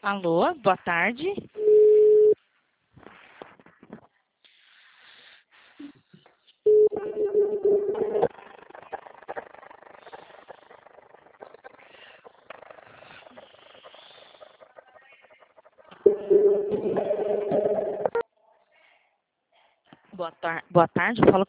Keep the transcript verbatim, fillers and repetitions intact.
Alô, boa tarde. Boa, tar boa tarde, eu falo